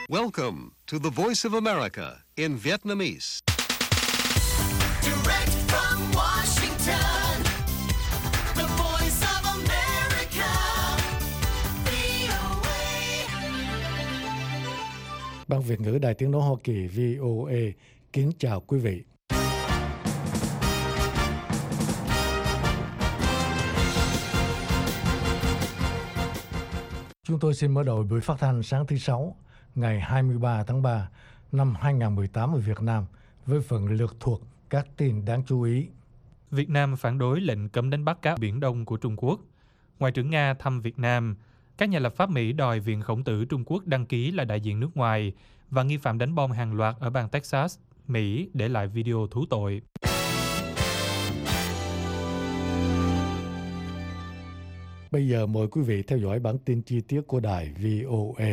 Welcome to the Voice of America in Vietnamese. Direct from Washington, the Voice of America, VOA. Ban Việt ngữ Đài Tiếng nói Hoa Kỳ VOA kính chào quý vị. Chúng tôi xin mở đầu buổi phát thanh sáng thứ Sáu, ngày 23 tháng 3 năm 2018 ở Việt Nam với phần lược thuộc các tin đáng chú ý. Việt Nam phản đối lệnh cấm đánh bắt cá Biển Đông của Trung Quốc. Ngoại trưởng Nga thăm Việt Nam. Các nhà lập pháp Mỹ đòi Viện Khổng tử Trung Quốc đăng ký là đại diện nước ngoài và nghi phạm đánh bom hàng loạt ở bang Texas, Mỹ để lại video thú tội. Bây giờ mời quý vị theo dõi bản tin chi tiết của đài VOA.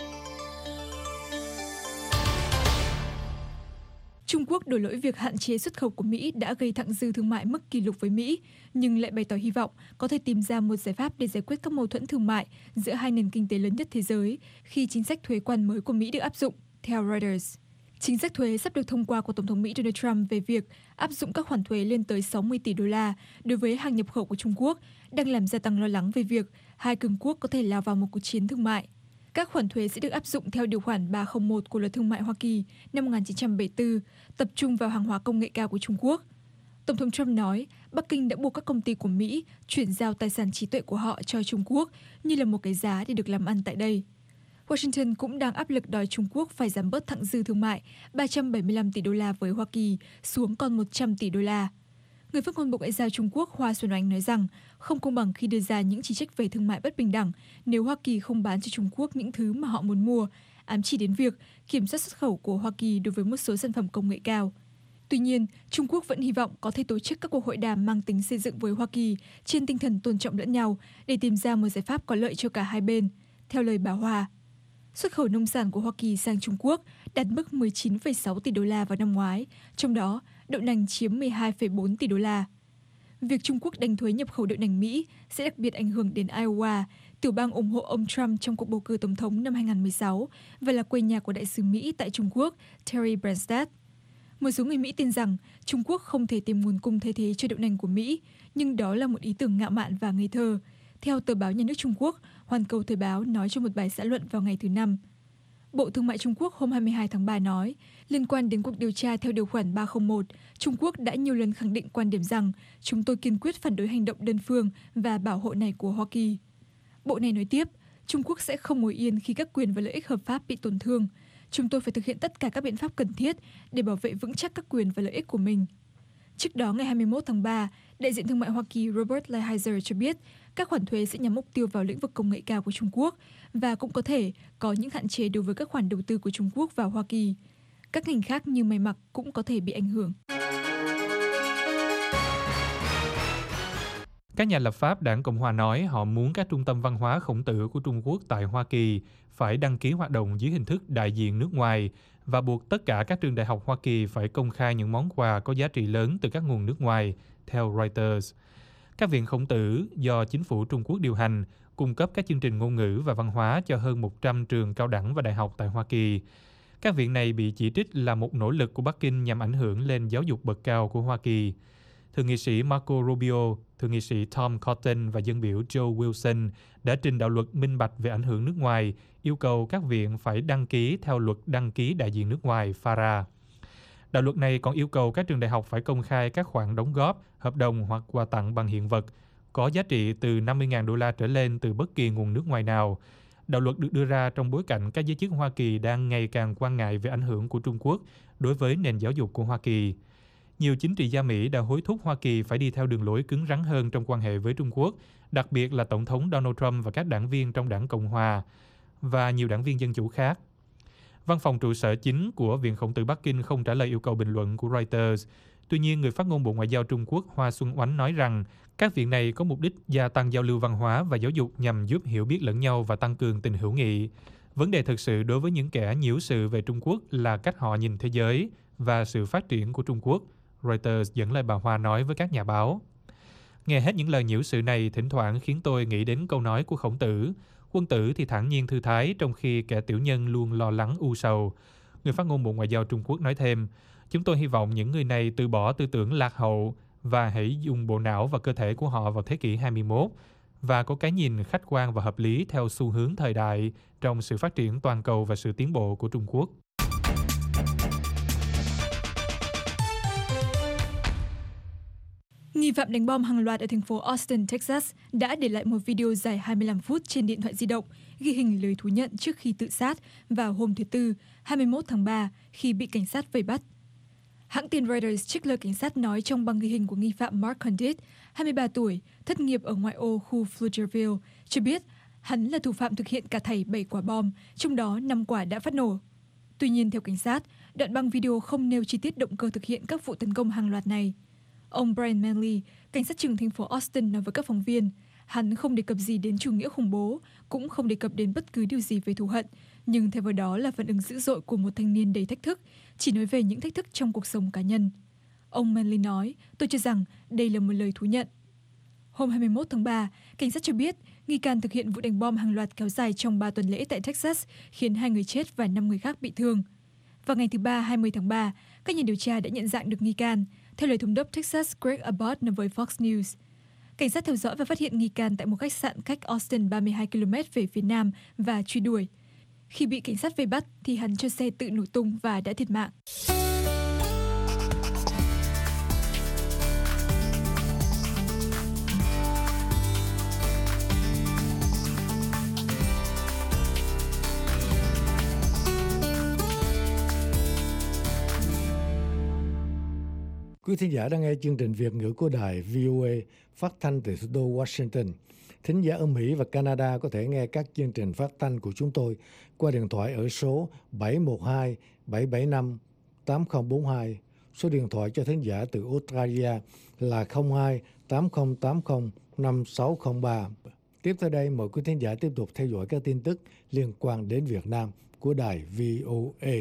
Trung Quốc đổ lỗi việc hạn chế xuất khẩu của Mỹ đã gây thặng dư thương mại mức kỷ lục với Mỹ, nhưng lại bày tỏ hy vọng có thể tìm ra một giải pháp để giải quyết các mâu thuẫn thương mại giữa hai nền kinh tế lớn nhất thế giới khi chính sách thuế quan mới của Mỹ được áp dụng, theo Reuters. Chính sách thuế sắp được thông qua của Tổng thống Mỹ Donald Trump về việc áp dụng các khoản thuế lên tới 60 tỷ đô la đối với hàng nhập khẩu của Trung Quốc đang làm gia tăng lo lắng về việc hai cường quốc có thể lao vào một cuộc chiến thương mại. Các khoản thuế sẽ được áp dụng theo điều khoản 301 của Luật Thương mại Hoa Kỳ năm 1974, tập trung vào hàng hóa công nghệ cao của Trung Quốc. Tổng thống Trump nói Bắc Kinh đã buộc các công ty của Mỹ chuyển giao tài sản trí tuệ của họ cho Trung Quốc như là một cái giá để được làm ăn tại đây. Washington cũng đang áp lực đòi Trung Quốc phải giảm bớt thặng dư thương mại 375 tỷ đô la với Hoa Kỳ xuống còn 100 tỷ đô la. Người phát ngôn Bộ Ngoại giao Trung Quốc Hoa Xuân Oánh nói rằng không công bằng khi đưa ra những chỉ trích về thương mại bất bình đẳng nếu Hoa Kỳ không bán cho Trung Quốc những thứ mà họ muốn mua, ám chỉ đến việc kiểm soát xuất khẩu của Hoa Kỳ đối với một số sản phẩm công nghệ cao. Tuy nhiên, Trung Quốc vẫn hy vọng có thể tổ chức các cuộc hội đàm mang tính xây dựng với Hoa Kỳ trên tinh thần tôn trọng lẫn nhau để tìm ra một giải pháp có lợi cho cả hai bên, theo lời bà Hoa. Xuất khẩu nông sản của Hoa Kỳ sang Trung Quốc đạt mức 19,6 tỷ đô la vào năm ngoái, trong đó đậu nành chiếm 12,4 tỷ đô la. Việc Trung Quốc đánh thuế nhập khẩu đậu nành Mỹ sẽ đặc biệt ảnh hưởng đến Iowa, tiểu bang ủng hộ ông Trump trong cuộc bầu cử tổng thống năm 2016 và là quê nhà của đại sứ Mỹ tại Trung Quốc Terry Branstad. Một số người Mỹ tin rằng Trung Quốc không thể tìm nguồn cung thay thế cho đậu nành của Mỹ, nhưng đó là một ý tưởng ngạo mạn và ngây thơ. Theo tờ báo nhà nước Trung Quốc, Hoàn Cầu Thời báo nói trong một bài xã luận vào ngày thứ Năm. Bộ Thương mại Trung Quốc hôm 22 tháng 3 nói, liên quan đến cuộc điều tra theo điều khoản 301, Trung Quốc đã nhiều lần khẳng định quan điểm rằng chúng tôi kiên quyết phản đối hành động đơn phương và bảo hộ này của Hoa Kỳ. Bộ này nói tiếp, Trung Quốc sẽ không ngồi yên khi các quyền và lợi ích hợp pháp bị tổn thương. Chúng tôi phải thực hiện tất cả các biện pháp cần thiết để bảo vệ vững chắc các quyền và lợi ích của mình. Trước đó, ngày 21 tháng 3, đại diện thương mại Hoa Kỳ Robert Lighthizer cho biết các khoản thuế sẽ nhắm mục tiêu vào lĩnh vực công nghệ cao của Trung Quốc và cũng có thể có những hạn chế đối với các khoản đầu tư của Trung Quốc vào Hoa Kỳ. Các ngành khác như may mặc cũng có thể bị ảnh hưởng. Các nhà lập pháp Đảng Cộng hòa nói họ muốn các trung tâm văn hóa khổng tử của Trung Quốc tại Hoa Kỳ phải đăng ký hoạt động dưới hình thức đại diện nước ngoài và buộc tất cả các trường đại học Hoa Kỳ phải công khai những món quà có giá trị lớn từ các nguồn nước ngoài, theo Reuters. Các viện khổng tử do chính phủ Trung Quốc điều hành cung cấp các chương trình ngôn ngữ và văn hóa cho hơn 100 trường cao đẳng và đại học tại Hoa Kỳ. Các viện này bị chỉ trích là một nỗ lực của Bắc Kinh nhằm ảnh hưởng lên giáo dục bậc cao của Hoa Kỳ. Thượng nghị sĩ Marco Rubio, thượng nghị sĩ Tom Cotton và dân biểu Joe Wilson đã trình đạo luật minh bạch về ảnh hưởng nước ngoài, yêu cầu các viện phải đăng ký theo luật đăng ký đại diện nước ngoài FARA. Đạo luật này còn yêu cầu các trường đại học phải công khai các khoản đóng góp, hợp đồng hoặc quà tặng bằng hiện vật có giá trị từ 50.000 đô la trở lên từ bất kỳ nguồn nước ngoài nào. Đạo luật được đưa ra trong bối cảnh các giới chức Hoa Kỳ đang ngày càng quan ngại về ảnh hưởng của Trung Quốc đối với nền giáo dục của Hoa Kỳ. Nhiều chính trị gia Mỹ đã hối thúc Hoa Kỳ phải đi theo đường lối cứng rắn hơn trong quan hệ với Trung Quốc, đặc biệt là Tổng thống Donald Trump và các đảng viên trong Đảng Cộng hòa và nhiều đảng viên Dân Chủ khác. Văn phòng trụ sở chính của Viện Khổng tử Bắc Kinh không trả lời yêu cầu bình luận của Reuters. Tuy nhiên, người phát ngôn Bộ Ngoại giao Trung Quốc Hoa Xuân Oánh nói rằng các viện này có mục đích gia tăng giao lưu văn hóa và giáo dục nhằm giúp hiểu biết lẫn nhau và tăng cường tình hữu nghị. Vấn đề thực sự đối với những kẻ nhiễu sự về Trung Quốc là cách họ nhìn thế giới và sự phát triển của Trung Quốc, Reuters dẫn lời bà Hoa nói với các nhà báo. Nghe hết những lời nhiễu sự này thỉnh thoảng khiến tôi nghĩ đến câu nói của Khổng Tử. Quân tử thì thản nhiên thư thái, trong khi kẻ tiểu nhân luôn lo lắng u sầu. Người phát ngôn Bộ Ngoại giao Trung Quốc nói thêm, chúng tôi hy vọng những người này từ bỏ tư tưởng lạc hậu và hãy dùng bộ não và cơ thể của họ vào thế kỷ 21 và có cái nhìn khách quan và hợp lý theo xu hướng thời đại trong sự phát triển toàn cầu và sự tiến bộ của Trung Quốc. Nghi phạm đánh bom hàng loạt ở thành phố Austin, Texas đã để lại một video dài 25 phút trên điện thoại di động, ghi hình lời thú nhận trước khi tự sát vào hôm thứ Tư, 21 tháng 3, khi bị cảnh sát vây bắt. Hãng tin Reuters trích lời cảnh sát nói trong băng ghi hình của nghi phạm Mark Condit, 23 tuổi, thất nghiệp ở ngoại ô khu Pflugerville, cho biết hắn là thủ phạm thực hiện cả thảy 7 quả bom, trong đó 5 quả đã phát nổ. Tuy nhiên, theo cảnh sát, đoạn băng video không nêu chi tiết động cơ thực hiện các vụ tấn công hàng loạt này. Ông Brian Manley, cảnh sát trưởng thành phố Austin nói với các phóng viên, hắn không đề cập gì đến chủ nghĩa khủng bố, cũng không đề cập đến bất cứ điều gì về thù hận, nhưng thay vào đó là phản ứng dữ dội của một thanh niên đầy thách thức, chỉ nói về những thách thức trong cuộc sống cá nhân. Ông Manley nói, tôi cho rằng đây là một lời thú nhận. Hôm 21 tháng 3, cảnh sát cho biết nghi can thực hiện vụ đánh bom hàng loạt kéo dài trong 3 tuần lễ tại Texas, khiến 2 người chết và 5 người khác bị thương. Vào ngày thứ Ba, 20 tháng 3, các nhà điều tra đã nhận dạng được nghi can, theo lời thống đốc Texas Greg Abbott nói với Fox News. Cảnh sát theo dõi và phát hiện nghi can tại một khách sạn cách Austin 32 km về phía nam và truy đuổi. Khi bị cảnh sát vây bắt thì hắn cho xe tự nổ tung và đã thiệt mạng. Quý thính giả đang nghe chương trình Việt ngữ của đài VOA phát thanh từ thủ đô Washington. Thính giả ở Mỹ và Canada có thể nghe các chương trình phát thanh của chúng tôi qua điện thoại ở số 712 775 8042. Số điện thoại cho thính giả từ Australia là 02 8080 5603. Tiếp theo đây, mời quý thính giả tiếp tục theo dõi các tin tức liên quan đến Việt Nam của đài VOA.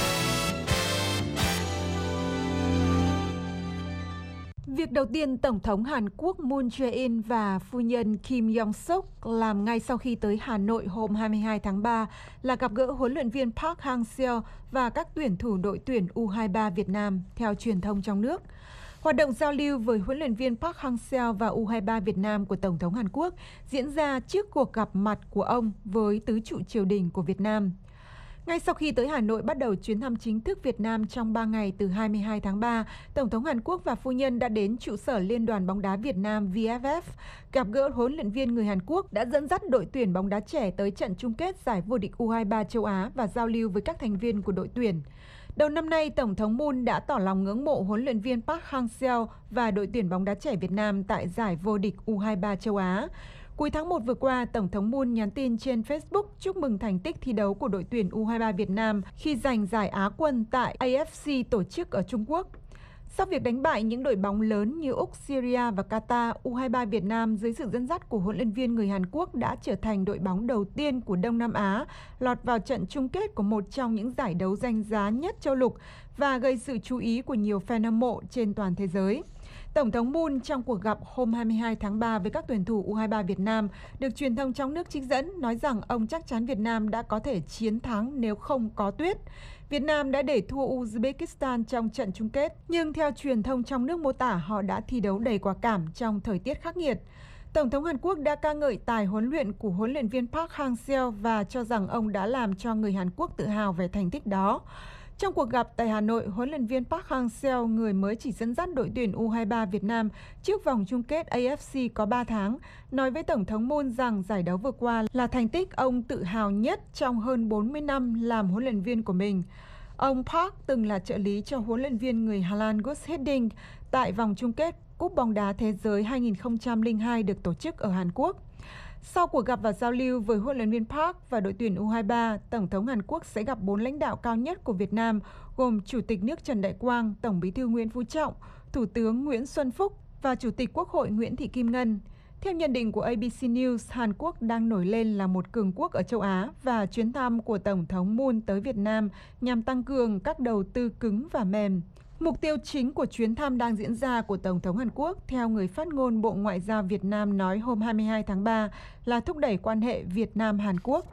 Việc đầu tiên Tổng thống Hàn Quốc Moon Jae-in và phu nhân Kim Yong-suk làm ngay sau khi tới Hà Nội hôm 22 tháng 3 là gặp gỡ huấn luyện viên Park Hang-seo và các tuyển thủ đội tuyển U23 Việt Nam, theo truyền thông trong nước. Hoạt động giao lưu với huấn luyện viên Park Hang-seo và U23 Việt Nam của Tổng thống Hàn Quốc diễn ra trước cuộc gặp mặt của ông với tứ trụ triều đình của Việt Nam. Ngay sau khi tới Hà Nội bắt đầu chuyến thăm chính thức Việt Nam trong 3 ngày từ 22 tháng 3, Tổng thống Hàn Quốc và phu nhân đã đến trụ sở Liên đoàn bóng đá Việt Nam VFF, gặp gỡ huấn luyện viên người Hàn Quốc đã dẫn dắt đội tuyển bóng đá trẻ tới trận chung kết giải vô địch U23 châu Á và giao lưu với các thành viên của đội tuyển. Đầu năm nay, Tổng thống Moon đã tỏ lòng ngưỡng mộ huấn luyện viên Park Hang-seo và đội tuyển bóng đá trẻ Việt Nam tại giải vô địch U23 châu Á. Cuối tháng 1 vừa qua, Tổng thống Moon nhắn tin trên Facebook chúc mừng thành tích thi đấu của đội tuyển U23 Việt Nam khi giành giải Á quân tại AFC tổ chức ở Trung Quốc. Sau việc đánh bại những đội bóng lớn như Úc, Syria và Qatar, U23 Việt Nam dưới sự dẫn dắt của huấn luyện viên người Hàn Quốc đã trở thành đội bóng đầu tiên của Đông Nam Á lọt vào trận chung kết của một trong những giải đấu danh giá nhất châu lục và gây sự chú ý của nhiều fan hâm mộ trên toàn thế giới. Tổng thống Moon trong cuộc gặp hôm 22 tháng 3 với các tuyển thủ U23 Việt Nam được truyền thông trong nước trích dẫn nói rằng ông chắc chắn Việt Nam đã có thể chiến thắng nếu không có tuyết. Việt Nam đã để thua Uzbekistan trong trận chung kết, nhưng theo truyền thông trong nước mô tả họ đã thi đấu đầy quả cảm trong thời tiết khắc nghiệt. Tổng thống Hàn Quốc đã ca ngợi tài huấn luyện của huấn luyện viên Park Hang-seo và cho rằng ông đã làm cho người Hàn Quốc tự hào về thành tích đó. Trong cuộc gặp tại Hà Nội, huấn luyện viên Park Hang-seo, người mới chỉ dẫn dắt đội tuyển U23 Việt Nam trước vòng chung kết AFC có 3 tháng, nói với Tổng thống Moon rằng giải đấu vừa qua là thành tích ông tự hào nhất trong hơn 40 năm làm huấn luyện viên của mình. Ông Park từng là trợ lý cho huấn luyện viên người Hà Lan Guus Hiddink tại vòng chung kết Cúp bóng đá Thế giới 2002 được tổ chức ở Hàn Quốc. Sau cuộc gặp và giao lưu với huấn luyện viên Park và đội tuyển U23, Tổng thống Hàn Quốc sẽ gặp 4 lãnh đạo cao nhất của Việt Nam, gồm Chủ tịch nước Trần Đại Quang, Tổng bí thư Nguyễn Phú Trọng, Thủ tướng Nguyễn Xuân Phúc và Chủ tịch Quốc hội Nguyễn Thị Kim Ngân. Theo nhận định của ABC News, Hàn Quốc đang nổi lên là một cường quốc ở châu Á và chuyến thăm của Tổng thống Moon tới Việt Nam nhằm tăng cường các đầu tư cứng và mềm. Mục tiêu chính của chuyến thăm đang diễn ra của Tổng thống Hàn Quốc, theo người phát ngôn Bộ Ngoại giao Việt Nam nói hôm 22 tháng 3, là thúc đẩy quan hệ Việt Nam-Hàn Quốc.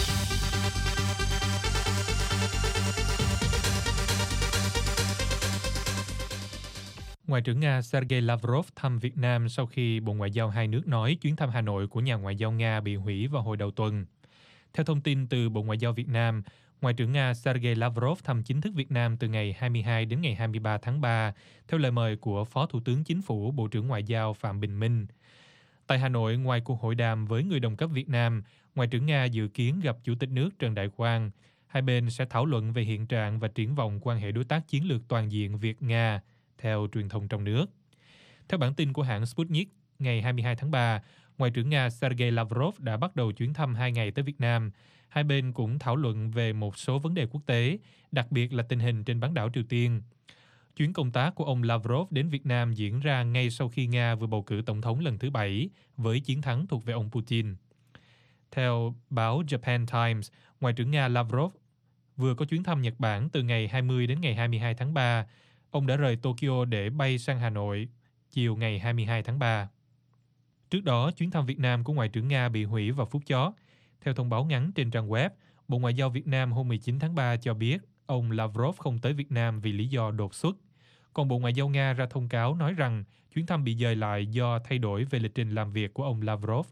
Ngoại trưởng Nga Sergei Lavrov thăm Việt Nam sau khi Bộ Ngoại giao hai nước nói chuyến thăm Hà Nội của nhà ngoại giao Nga bị hủy vào hồi đầu tuần. Theo thông tin từ Bộ Ngoại giao Việt Nam, Ngoại trưởng Nga Sergei Lavrov thăm chính thức Việt Nam từ ngày 22 đến ngày 23 tháng 3, theo lời mời của Phó Thủ tướng Chính phủ, Bộ trưởng Ngoại giao Phạm Bình Minh. Tại Hà Nội, ngoài cuộc hội đàm với người đồng cấp Việt Nam, Ngoại trưởng Nga dự kiến gặp Chủ tịch nước Trần Đại Quang. Hai bên sẽ thảo luận về hiện trạng và triển vọng quan hệ đối tác chiến lược toàn diện Việt-Nga, theo truyền thông trong nước. Theo bản tin của hãng Sputnik, ngày 22 tháng 3, Ngoại trưởng Nga Sergei Lavrov đã bắt đầu chuyến thăm 2 ngày tới Việt Nam. Hai bên cũng thảo luận về một số vấn đề quốc tế, đặc biệt là tình hình trên bán đảo Triều Tiên. Chuyến công tác của ông Lavrov đến Việt Nam diễn ra ngay sau khi Nga vừa bầu cử tổng thống lần thứ 7, với chiến thắng thuộc về ông Putin. Theo báo Japan Times, Ngoại trưởng Nga Lavrov vừa có chuyến thăm Nhật Bản từ ngày 20 đến ngày 22 tháng 3. Ông đã rời Tokyo để bay sang Hà Nội chiều ngày 22 tháng 3. Trước đó, chuyến thăm Việt Nam của Ngoại trưởng Nga bị hủy vào phút chót. Theo thông báo ngắn trên trang web, Bộ Ngoại giao Việt Nam hôm 19 tháng 3 cho biết ông Lavrov không tới Việt Nam vì lý do đột xuất. Còn Bộ Ngoại giao Nga ra thông cáo nói rằng chuyến thăm bị dời lại do thay đổi về lịch trình làm việc của ông Lavrov.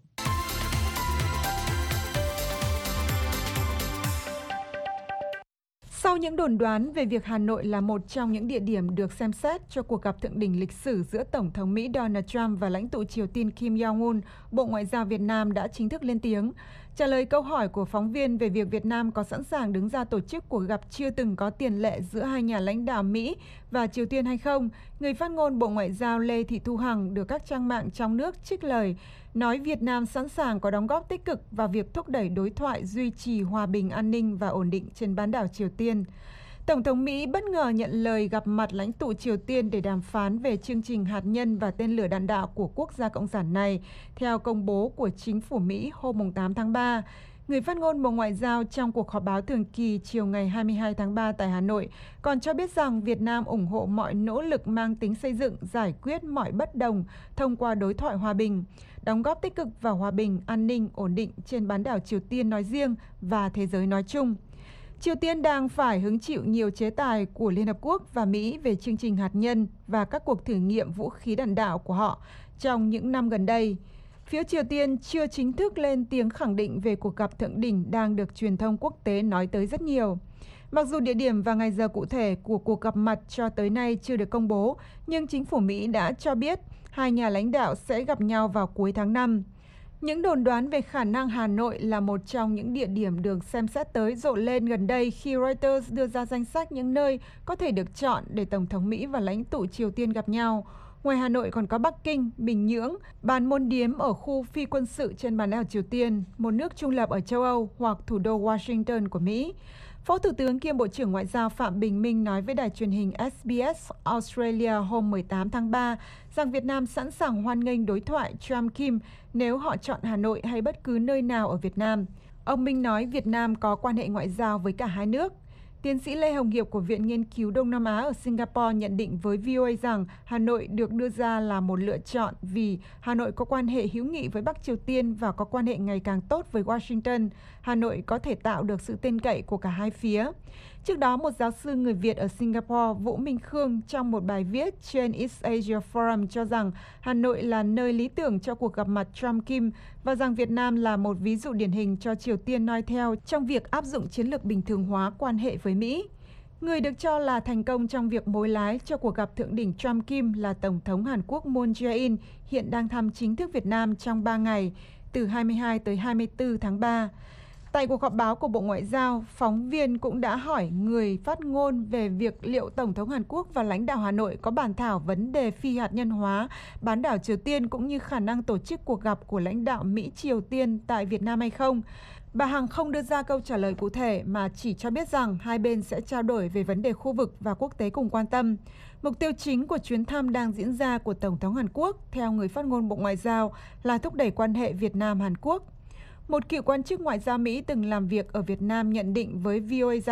Sau những đồn đoán về việc Hà Nội là một trong những địa điểm được xem xét cho cuộc gặp thượng đỉnh lịch sử giữa Tổng thống Mỹ Donald Trump và lãnh tụ Triều Tiên Kim Jong-un, Bộ Ngoại giao Việt Nam đã chính thức lên tiếng. Trả lời câu hỏi của phóng viên về việc Việt Nam có sẵn sàng đứng ra tổ chức cuộc gặp chưa từng có tiền lệ giữa hai nhà lãnh đạo Mỹ và Triều Tiên hay không, người phát ngôn Bộ Ngoại giao Lê Thị Thu Hằng được các trang mạng trong nước trích lời, nói Việt Nam sẵn sàng có đóng góp tích cực vào việc thúc đẩy đối thoại duy trì hòa bình, an ninh và ổn định trên bán đảo Triều Tiên. Tổng thống Mỹ bất ngờ nhận lời gặp mặt lãnh tụ Triều Tiên để đàm phán về chương trình hạt nhân và tên lửa đạn đạo của quốc gia cộng sản này, theo công bố của chính phủ Mỹ hôm 8 tháng 3. Người phát ngôn Bộ Ngoại giao trong cuộc họp báo thường kỳ chiều ngày 22 tháng 3 tại Hà Nội còn cho biết rằng Việt Nam ủng hộ mọi nỗ lực mang tính xây dựng, giải quyết mọi bất đồng thông qua đối thoại hòa bình, đóng góp tích cực vào hòa bình, an ninh, ổn định trên bán đảo Triều Tiên nói riêng và thế giới nói chung. Triều Tiên đang phải hứng chịu nhiều chế tài của Liên Hợp Quốc và Mỹ về chương trình hạt nhân và các cuộc thử nghiệm vũ khí đạn đạo của họ trong những năm gần đây. Phía Triều Tiên chưa chính thức lên tiếng khẳng định về cuộc gặp thượng đỉnh đang được truyền thông quốc tế nói tới rất nhiều. Mặc dù địa điểm và ngày giờ cụ thể của cuộc gặp mặt cho tới nay chưa được công bố, nhưng chính phủ Mỹ đã cho biết hai nhà lãnh đạo sẽ gặp nhau vào cuối tháng 5. Những đồn đoán về khả năng Hà Nội là một trong những địa điểm được xem xét tới rộ lên gần đây khi Reuters đưa ra danh sách những nơi có thể được chọn để Tổng thống Mỹ và lãnh tụ Triều Tiên gặp nhau. Ngoài Hà Nội còn có Bắc Kinh, Bình Nhưỡng, Bàn Môn Điếm ở khu phi quân sự trên bán đảo Triều Tiên, một nước trung lập ở châu Âu hoặc thủ đô Washington của Mỹ. Phó Thủ tướng kiêm Bộ trưởng Ngoại giao Phạm Bình Minh nói với đài truyền hình SBS Australia hôm 18 tháng 3 rằng Việt Nam sẵn sàng hoan nghênh đối thoại Trump-Kim nếu họ chọn Hà Nội hay bất cứ nơi nào ở Việt Nam. Ông Minh nói Việt Nam có quan hệ ngoại giao với cả hai nước. Tiến sĩ Lê Hồng Hiệp của Viện Nghiên cứu Đông Nam Á ở Singapore nhận định với VOA rằng Hà Nội được đưa ra là một lựa chọn vì Hà Nội có quan hệ hữu nghị với Bắc Triều Tiên và có quan hệ ngày càng tốt với Washington. Hà Nội có thể tạo được sự tin cậy của cả hai phía. Trước đó, một giáo sư người Việt ở Singapore, Vũ Minh Khương, trong một bài viết trên East Asia Forum cho rằng Hà Nội là nơi lý tưởng cho cuộc gặp mặt Trump-Kim và rằng Việt Nam là một ví dụ điển hình cho Triều Tiên noi theo trong việc áp dụng chiến lược bình thường hóa quan hệ với Mỹ. Người được cho là thành công trong việc mối lái cho cuộc gặp thượng đỉnh Trump-Kim là Tổng thống Hàn Quốc Moon Jae-in, hiện đang thăm chính thức Việt Nam trong 3 ngày, từ 22 tới 24 tháng 3. Tại cuộc họp báo của Bộ Ngoại giao, phóng viên cũng đã hỏi người phát ngôn về việc liệu Tổng thống Hàn Quốc và lãnh đạo Hà Nội có bàn thảo vấn đề phi hạt nhân hóa bán đảo Triều Tiên cũng như khả năng tổ chức cuộc gặp của lãnh đạo Mỹ-Triều Tiên tại Việt Nam hay không. Bà Hằng không đưa ra câu trả lời cụ thể mà chỉ cho biết rằng hai bên sẽ trao đổi về vấn đề khu vực và quốc tế cùng quan tâm. Mục tiêu chính của chuyến thăm đang diễn ra của Tổng thống Hàn Quốc, theo người phát ngôn Bộ Ngoại giao, là thúc đẩy quan hệ Việt Nam-Hàn Quốc. Một cựu quan chức ngoại giao Mỹ từng làm việc ở Việt Nam nhận định với VOA rằng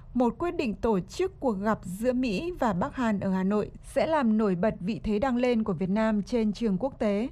một quyết định tổ chức cuộc gặp giữa Mỹ và Bắc Hàn ở Hà Nội sẽ làm nổi bật vị thế đang lên của Việt Nam trên trường quốc tế.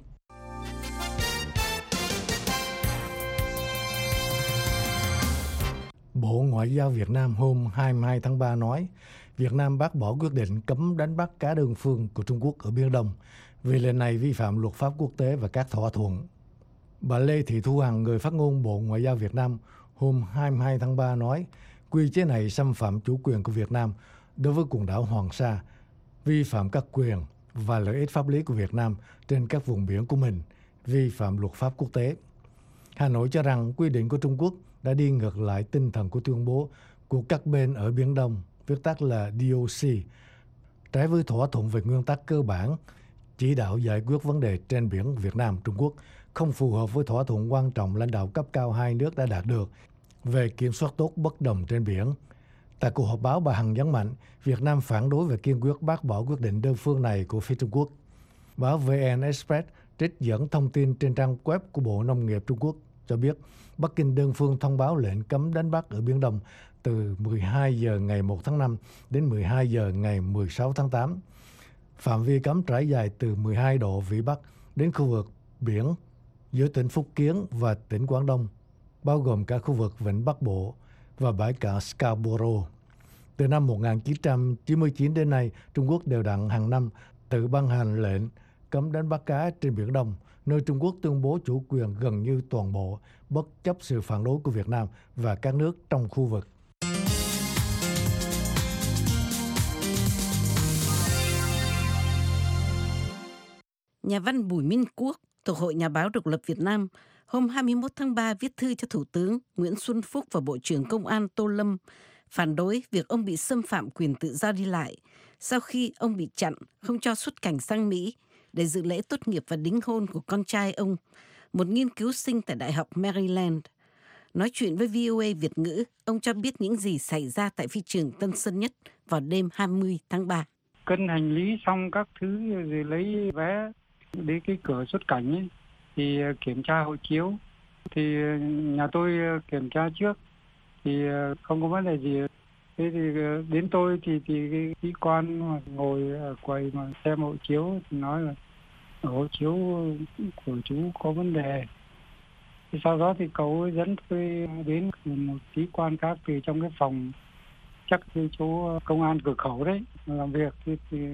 Bộ Ngoại giao Việt Nam hôm 22 tháng 3 nói Việt Nam bác bỏ quyết định cấm đánh bắt cá đơn phương của Trung Quốc ở Biển Đông vì lệnh này vi phạm luật pháp quốc tế và các thỏa thuận. Bà Lê Thị Thu Hằng, người phát ngôn Bộ Ngoại giao Việt Nam, hôm 22 tháng 3 nói quy chế này xâm phạm chủ quyền của Việt Nam đối với quần đảo Hoàng Sa, vi phạm các quyền và lợi ích pháp lý của Việt Nam trên các vùng biển của mình, vi phạm luật pháp quốc tế. Hà Nội cho rằng quy định của Trung Quốc đã đi ngược lại tinh thần của tuyên bố của các bên ở Biển Đông, viết tắt là DOC, trái với thỏa thuận về nguyên tắc cơ bản, chỉ đạo giải quyết vấn đề trên biển Việt Nam-Trung Quốc, không phù hợp với thỏa thuận quan trọng lãnh đạo cấp cao hai nước đã đạt được về kiểm soát tốt bất đồng trên biển. Tại cuộc họp báo, bà Hằng nhấn mạnh Việt Nam phản đối và kiên quyết bác bỏ quyết định đơn phương này của phía Trung Quốc. Báo VN Express trích dẫn thông tin trên trang web của Bộ Nông nghiệp Trung Quốc cho biết Bắc Kinh đơn phương thông báo lệnh cấm đánh bắt ở Biển Đông từ 12 giờ ngày 1 tháng 5 đến 12 giờ ngày 16 tháng 8. Phạm vi cấm trải dài từ 12 độ Vĩ Bắc đến khu vực biển giữa tỉnh Phúc Kiến và tỉnh Quảng Đông, bao gồm cả khu vực Vịnh Bắc Bộ và bãi cạn Scarborough. Từ năm 1999 đến nay, Trung Quốc đều đặn hàng năm tự ban hành lệnh cấm đánh bắt cá trên Biển Đông, nơi Trung Quốc tuyên bố chủ quyền gần như toàn bộ, bất chấp sự phản đối của Việt Nam và các nước trong khu vực. Nhà văn Bùi Minh Quốc thuộc Hội Nhà báo Độc lập Việt Nam hôm 21 tháng 3 viết thư cho Thủ tướng Nguyễn Xuân Phúc và Bộ trưởng Công an Tô Lâm phản đối việc ông bị xâm phạm quyền tự do đi lại sau khi ông bị chặn không cho xuất cảnh sang Mỹ để dự lễ tốt nghiệp và đính hôn của con trai ông, một nghiên cứu sinh tại Đại học Maryland. Nói chuyện với VOA Việt ngữ, ông cho biết những gì xảy ra tại phi trường Tân Sơn Nhất vào đêm 20 tháng 3. Cân hành lý xong các thứ rồi lấy vé đến cái cửa xuất cảnh ấy, thì kiểm tra hộ chiếu. Thì nhà tôi kiểm tra trước thì không có vấn đề gì. Thế thì đến tôi thì cái sĩ quan ngồi ở quầy mà xem hộ chiếu thì nói là hộ chiếu của chú có vấn đề. Thì sau đó thì cậu ấy dẫn tôi đến một sĩ quan khác từ trong cái phòng, chắc cái chỗ công an cửa khẩu đấy làm việc. Thì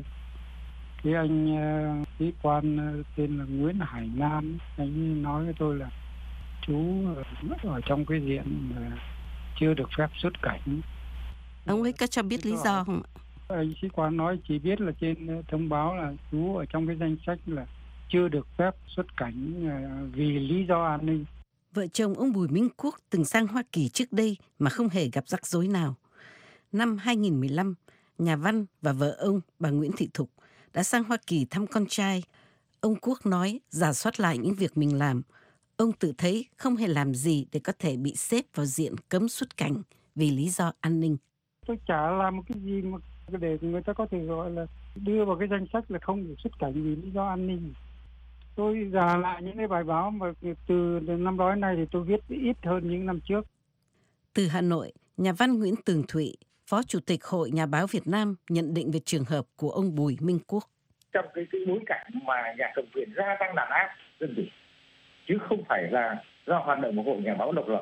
cái anh sĩ quan tên là Nguyễn Hải Nam, anh nói với tôi là chú ở trong cái diện chưa được phép xuất cảnh. Ông ấy có cho biết lý do không ạ? Anh sĩ quan nói chỉ biết là trên thông báo là chú ở trong cái danh sách là chưa được phép xuất cảnh vì lý do an ninh. Vợ chồng ông Bùi Minh Quốc từng sang Hoa Kỳ trước đây mà không hề gặp rắc rối nào. Năm 2015, nhà văn và vợ ông, bà Nguyễn Thị Thục, đã sang Hoa Kỳ thăm con trai. Ông Quốc nói rà soát lại những việc mình làm. Ông tự thấy không hề làm gì để có thể bị xếp vào diện cấm xuất cảnh vì lý do an ninh. Tôi chả làm cái gì mà để người ta có thể gọi là đưa vào cái danh sách là không được xuất cảnh vì lý do an ninh. Tôi rà lại những cái bài báo mà từ năm đó đến nay thì tôi viết ít hơn những năm trước. Từ Hà Nội, nhà văn Nguyễn Tường Thụy, Phó Chủ tịch Hội Nhà báo Việt Nam nhận định về trường hợp của ông Bùi Minh Quốc. Trong cái bối cảnh mà nhà cầm quyền gia tăng đàn áp dân chủ, chứ không phải là do hoạt động của Hội Nhà báo độc lập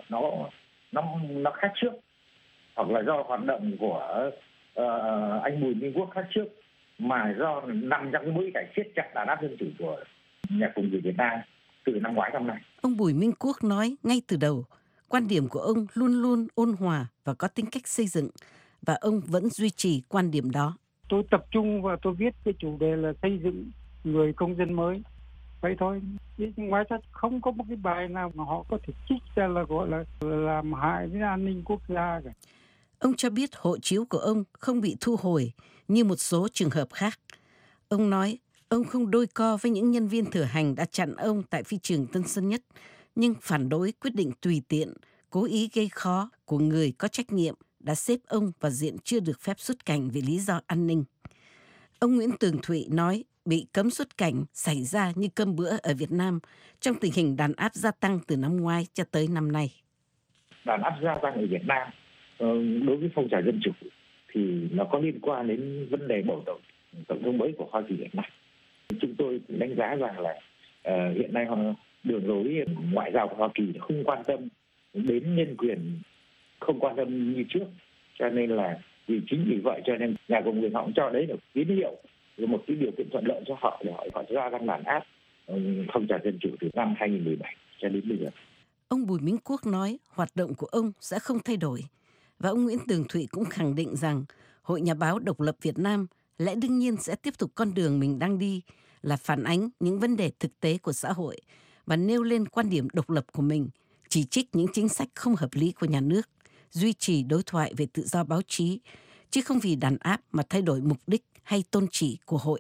nó khác trước, hoặc là do hoạt động của anh Bùi Minh Quốc khác trước, mà do nằm trong cái bối cảnh siết chặt đàn áp dân chủ của nhà cầm quyền Việt Nam từ năm ngoái năm nay. Ông Bùi Minh Quốc nói ngay từ đầu, quan điểm của ông luôn luôn ôn hòa và có tính cách xây dựng, và ông vẫn duy trì quan điểm đó. Tôi tập trung và tôi viết cái chủ đề là xây dựng người công dân mới. Vậy thôi, ngoài ra không có một cái bài nào mà họ có thể trích ra là gọi là làm hại đến an ninh quốc gia cả. Ông cho biết hộ chiếu của ông không bị thu hồi như một số trường hợp khác. Ông nói ông không đôi co với những nhân viên thừa hành đã chặn ông tại phi trường Tân Sơn Nhất, nhưng phản đối quyết định tùy tiện, cố ý gây khó của người có trách nhiệm đã xếp ông vào diện chưa được phép xuất cảnh vì lý do an ninh. Ông Nguyễn Tường Thụy nói bị cấm xuất cảnh xảy ra như cơm bữa ở Việt Nam trong tình hình đàn áp gia tăng từ năm ngoái cho tới năm nay. Đàn áp gia tăng ở Việt Nam Đối với phong trào dân chủ thì nó có liên quan đến vấn đề bầu tổng thống mới của Hoa Kỳ hiện nay. Chúng tôi đánh giá rằng là hiện nay đường lối ngoại giao của Hoa Kỳ không quan tâm đến nhân quyền, không quan tâm như trước, cho nên là chính vì vậy cho nên nhà cầm quyền họ cũng cho đấy là tín hiệu, là một cái điều kiện thuận lợi cho họ để họ ra đang đàn áp phong trào dân chủ từ năm 2017 cho đến bây giờ. Ông Bùi Minh Quốc nói hoạt động của ông sẽ không thay đổi. Và ông Nguyễn Tường Thụy cũng khẳng định rằng Hội Nhà báo Độc lập Việt Nam lẽ đương nhiên sẽ tiếp tục con đường mình đang đi, là phản ánh những vấn đề thực tế của xã hội và nêu lên quan điểm độc lập của mình, chỉ trích những chính sách không hợp lý của nhà nước, duy trì đối thoại về tự do báo chí, chứ không vì đàn áp mà thay đổi mục đích hay tôn chỉ của hội.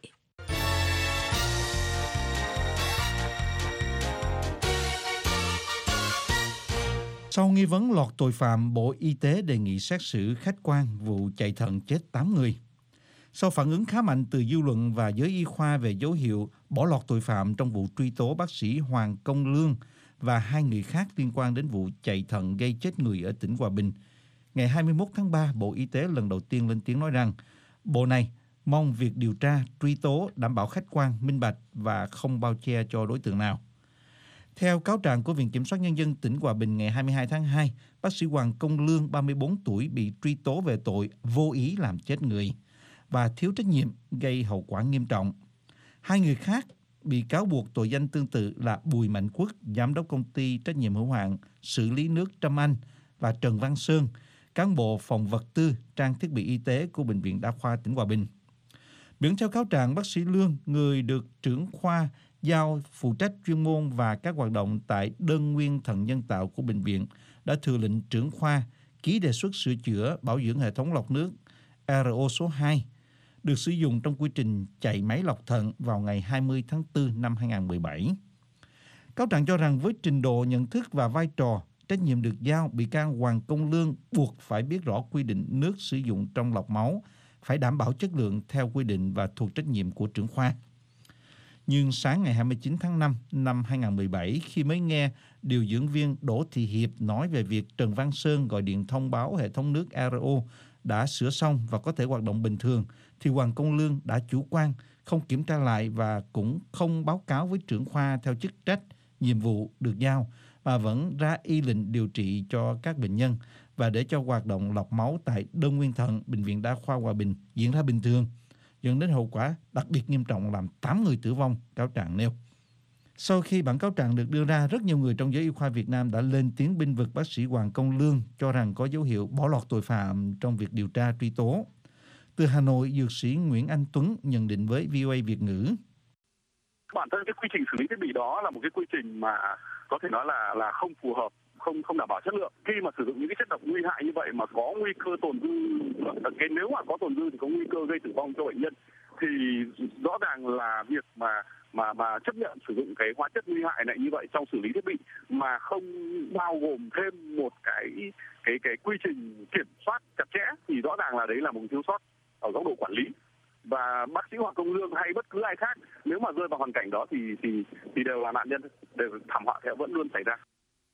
Sau nghi vấn lọt tội phạm, Bộ Y tế đề nghị xét xử khách quan vụ chạy thận chết 8 người. Sau phản ứng khá mạnh từ dư luận và giới y khoa về dấu hiệu bỏ lọt tội phạm trong vụ truy tố bác sĩ Hoàng Công Lương và 2 người khác liên quan đến vụ chạy thận gây chết người ở tỉnh Hòa Bình, ngày 21 tháng 3, Bộ Y tế lần đầu tiên lên tiếng nói rằng Bộ này mong việc điều tra, truy tố đảm bảo khách quan, minh bạch và không bao che cho đối tượng nào. Theo cáo trạng của Viện Kiểm soát Nhân dân tỉnh Hòa Bình ngày 22 tháng 2, bác sĩ Hoàng Công Lương, 34 tuổi, bị truy tố về tội vô ý làm chết người và thiếu trách nhiệm gây hậu quả nghiêm trọng. 2 người khác bị cáo buộc tội danh tương tự là Bùi Mạnh Quốc, giám đốc công ty trách nhiệm hữu hạn xử lý nước Trâm Anh, và Trần Văn Sơn, cán bộ phòng vật tư, trang thiết bị y tế của Bệnh viện Đa khoa tỉnh Hòa Bình. Biển theo cáo trạng, bác sĩ Lương, người được trưởng khoa giao phụ trách chuyên môn và các hoạt động tại đơn nguyên thận nhân tạo của bệnh viện, đã thừa lệnh trưởng khoa ký đề xuất sửa chữa bảo dưỡng hệ thống lọc nước RO số 2 được sử dụng trong quy trình chạy máy lọc thận vào ngày 20 tháng 4 năm 2017. Cáo trạng cho rằng với trình độ nhận thức và vai trò, trách nhiệm được giao, bị can Hoàng Công Lương buộc phải biết rõ quy định nước sử dụng trong lọc máu, phải đảm bảo chất lượng theo quy định và thuộc trách nhiệm của trưởng khoa. Nhưng sáng ngày 29 tháng 5 năm 2017, khi mới nghe điều dưỡng viên Đỗ Thị Hiệp nói về việc Trần Văn Sơn gọi điện thông báo hệ thống nước RO đã sửa xong và có thể hoạt động bình thường, thì Hoàng Công Lương đã chủ quan, không kiểm tra lại và cũng không báo cáo với trưởng khoa theo chức trách, nhiệm vụ được giao, mà vẫn ra y lệnh điều trị cho các bệnh nhân và để cho hoạt động lọc máu tại đơn nguyên thận Bệnh viện Đa khoa Hòa Bình diễn ra bình thường, dẫn đến hậu quả đặc biệt nghiêm trọng làm 8 người tử vong, cáo trạng nêu. Sau khi bản cáo trạng được đưa ra, rất nhiều người trong giới y khoa Việt Nam đã lên tiếng bênh vực bác sĩ Hoàng Công Lương, cho rằng có dấu hiệu bỏ lọt tội phạm trong việc điều tra truy tố. Từ Hà Nội, dược sĩ Nguyễn Anh Tuấn nhận định với VOA Việt ngữ. Bản thân cái quy trình xử lý thiết bị đó là một cái quy trình mà có thể nói là không phù hợp, không đảm bảo chất lượng. Khi mà sử dụng những cái chất độc nguy hại như vậy mà có nguy cơ tồn dư, nếu mà có tồn dư thì có nguy cơ gây tử vong cho bệnh nhân, thì rõ ràng là việc mà chấp nhận sử dụng cái hóa chất nguy hại này như vậy trong xử lý thiết bị mà không bao gồm thêm một cái quy trình kiểm soát chặt chẽ thì rõ ràng là đấy là một thiếu sót ở góc độ quản lý. Và bác sĩ Hoàng Công Lương hay bất cứ ai khác nếu mà rơi vào hoàn cảnh đó thì đều là nạn nhân, đều thảm họa sẽ vẫn luôn xảy ra.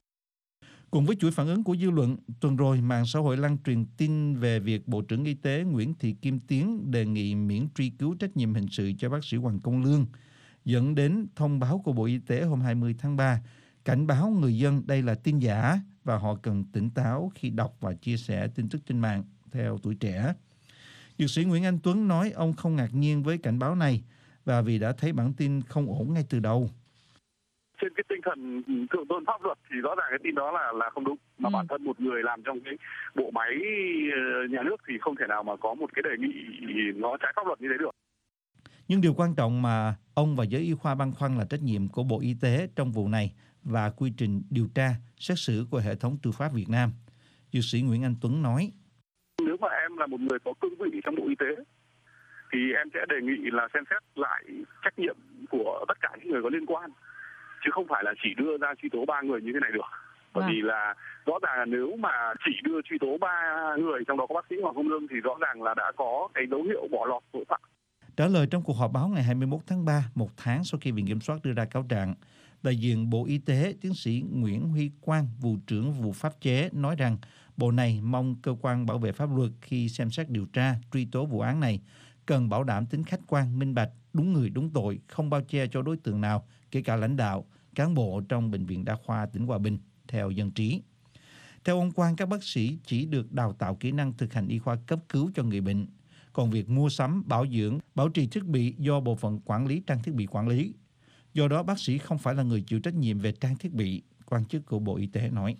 Cùng với chuỗi phản ứng của dư luận, tuần rồi mạng xã hội lan truyền tin về việc Bộ trưởng Y tế Nguyễn Thị Kim Tiến đề nghị miễn truy cứu trách nhiệm hình sự cho bác sĩ Hoàng Công Lương, dẫn đến thông báo của Bộ Y tế hôm 20 tháng 3 cảnh báo người dân đây là tin giả và họ cần tỉnh táo khi đọc và chia sẻ tin tức trên mạng, theo Tuổi Trẻ. Dược sĩ Nguyễn Anh Tuấn nói ông không ngạc nhiên với cảnh báo này và vì đã thấy bản tin không ổn ngay từ đầu. Trên cái tinh thần thượng tôn pháp luật thì rõ ràng cái tin đó là không đúng. Mà bản thân một người làm trong cái bộ máy nhà nước thì không thể nào mà có một cái đề nghị nó trái pháp luật như thế được. Nhưng điều quan trọng mà ông và giới y khoa băn khoăn là trách nhiệm của Bộ Y tế trong vụ này và quy trình điều tra, xét xử của hệ thống tư pháp Việt Nam. Dược sĩ Nguyễn Anh Tuấn nói. Nếu mà em là một người có cương vị trong Bộ Y tế thì em sẽ đề nghị là xem xét lại trách nhiệm của tất cả những người có liên quan, chứ không phải là chỉ đưa ra truy tố 3 người như thế này được. Bởi vì là rõ ràng là nếu mà chỉ đưa truy tố 3 người, trong đó có bác sĩ Hoàng Công Lương, thì rõ ràng là đã có cái dấu hiệu bỏ lọt tội phạm. Trả lời trong cuộc họp báo ngày 21 tháng 3, một tháng sau khi Viện Kiểm soát đưa ra cáo trạng, Đại diện Bộ Y tế, tiến sĩ Nguyễn Huy Quang, vụ trưởng vụ pháp chế, nói rằng Bộ này mong cơ quan bảo vệ pháp luật khi xem xét điều tra, truy tố vụ án này cần bảo đảm tính khách quan, minh bạch, đúng người đúng tội, không bao che cho đối tượng nào, kể cả lãnh đạo, cán bộ trong Bệnh viện Đa khoa tỉnh Hòa Bình, theo Dân trí. Theo ông Quang, các bác sĩ chỉ được đào tạo kỹ năng thực hành y khoa cấp cứu cho người bệnh. Còn việc mua sắm, bảo dưỡng, bảo trì thiết bị do bộ phận quản lý trang thiết bị quản lý. Do đó, bác sĩ không phải là người chịu trách nhiệm về trang thiết bị, quan chức của Bộ Y tế nói.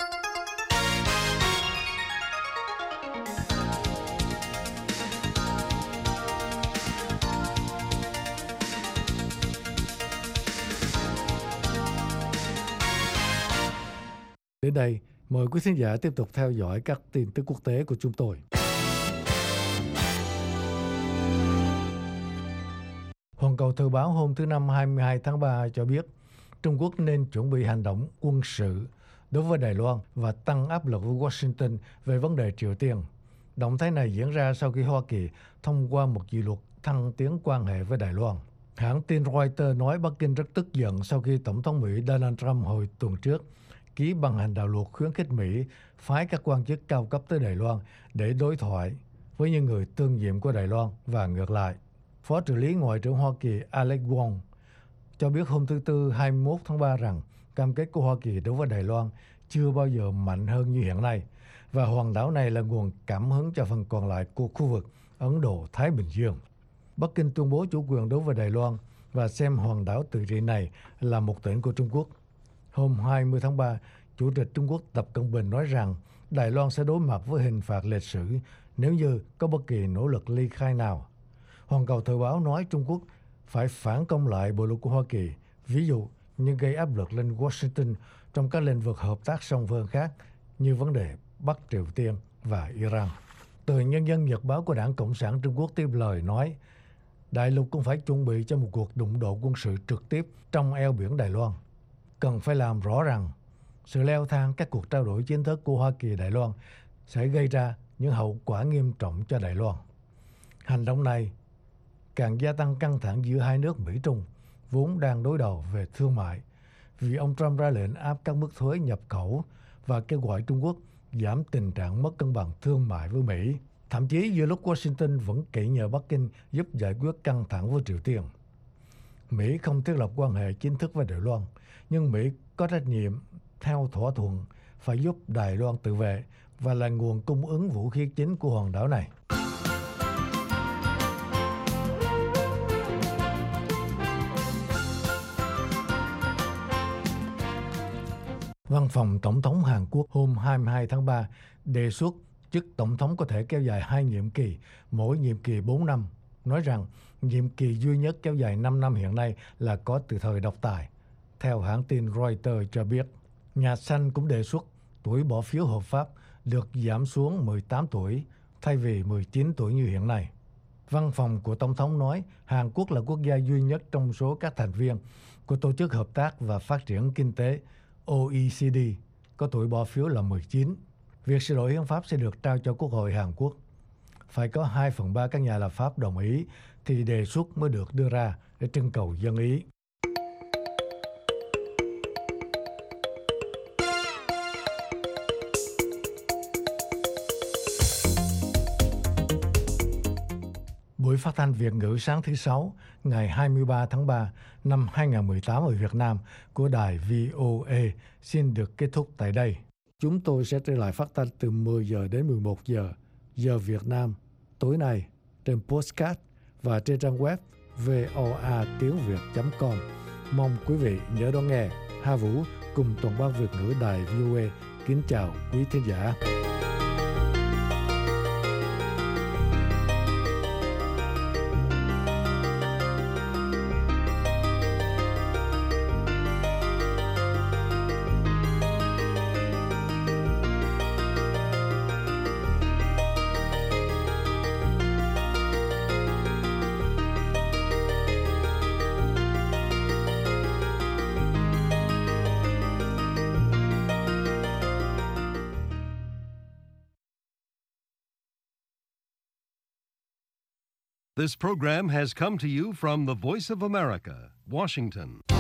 Đến đây, mời quý khán giả tiếp tục theo dõi các tin tức quốc tế của chúng tôi. Hoàn Cầu Thời báo hôm thứ Năm 22 tháng 3 cho biết Trung Quốc nên chuẩn bị hành động quân sự đối với Đài Loan và tăng áp lực với Washington về vấn đề Triều Tiên. Động thái này diễn ra sau khi Hoa Kỳ thông qua một dự luật thăng tiến quan hệ với Đài Loan. Hãng tin Reuters nói Bắc Kinh rất tức giận sau khi Tổng thống Mỹ Donald Trump hồi tuần trước ký ban hành đạo luật khuyến khích Mỹ phái các quan chức cao cấp tới Đài Loan để đối thoại với những người tương nhiệm của Đài Loan và ngược lại. Phó trợ lý Ngoại trưởng Hoa Kỳ Alex Wong cho biết hôm thứ Tư 21 tháng 3 rằng cam kết của Hoa Kỳ đối với Đài Loan chưa bao giờ mạnh hơn như hiện nay và hòn đảo này là nguồn cảm hứng cho phần còn lại của khu vực Ấn Độ-Thái Bình Dương. Bắc Kinh tuyên bố chủ quyền đối với Đài Loan và xem hòn đảo tự trị này là một tỉnh của Trung Quốc. Hôm 20 tháng 3, Chủ tịch Trung Quốc Tập Cận Bình nói rằng Đài Loan sẽ đối mặt với hình phạt lịch sử nếu như có bất kỳ nỗ lực ly khai nào. Hoàn Cầu Thời báo nói Trung Quốc phải phản công lại bộ luật của Hoa Kỳ, ví dụ như gây áp lực lên Washington trong các lĩnh vực hợp tác song phương khác như vấn đề Bắc Triều Tiên và Iran. Tờ Nhân dân Nhật báo của Đảng Cộng sản Trung Quốc tiếp lời nói đại lục cũng phải chuẩn bị cho một cuộc đụng độ quân sự trực tiếp trong eo biển Đài Loan. Cần phải làm rõ rằng sự leo thang các cuộc trao đổi chính thức của Hoa Kỳ-Đài Loan sẽ gây ra những hậu quả nghiêm trọng cho Đài Loan. Hành động này càng gia tăng căng thẳng giữa hai nước Mỹ-Trung vốn đang đối đầu về thương mại vì ông Trump ra lệnh áp các mức thuế nhập khẩu và kêu gọi Trung Quốc giảm tình trạng mất cân bằng thương mại với Mỹ. Thậm chí giữa lúc Washington vẫn cậy nhờ Bắc Kinh giúp giải quyết căng thẳng với Triều Tiên. Mỹ không thiết lập quan hệ chính thức với Đài Loan, nhưng Mỹ có trách nhiệm theo thỏa thuận phải giúp Đài Loan tự vệ và là nguồn cung ứng vũ khí chính của hòn đảo này. Văn phòng Tổng thống Hàn Quốc hôm 22 tháng 3 đề xuất chức Tổng thống có thể kéo dài 2 nhiệm kỳ, mỗi nhiệm kỳ 4 năm, nói rằng nhiệm kỳ duy nhất kéo dài 5 năm hiện nay là có từ thời độc tài. Theo hãng tin Reuters cho biết, Nhà Xanh cũng đề xuất tuổi bỏ phiếu hợp pháp được giảm xuống 18 tuổi thay vì 19 tuổi như hiện nay. Văn phòng của Tổng thống nói Hàn Quốc là quốc gia duy nhất trong số các thành viên của Tổ chức Hợp tác và Phát triển Kinh tế OECD có tuổi bỏ phiếu là 19. Việc sửa đổi hiến pháp sẽ được trao cho Quốc hội Hàn Quốc. Phải có 2/3 các nhà lập pháp đồng ý thì đề xuất mới được đưa ra để trưng cầu dân ý. Buổi phát thanh Việt ngữ sáng thứ Sáu, ngày 23 tháng 3 năm 2018 ở Việt Nam của đài VOA xin được kết thúc tại đây. Chúng tôi sẽ trở lại phát thanh từ 10 giờ đến 11 giờ, giờ Việt Nam, tối nay trên podcast và trên trang web voatiếngviet.com. Mong quý vị nhớ đón nghe. Hà Vũ cùng toàn ban Việt ngữ đài VOA kính chào quý thính giả. This program has come to you from the Voice of America, Washington.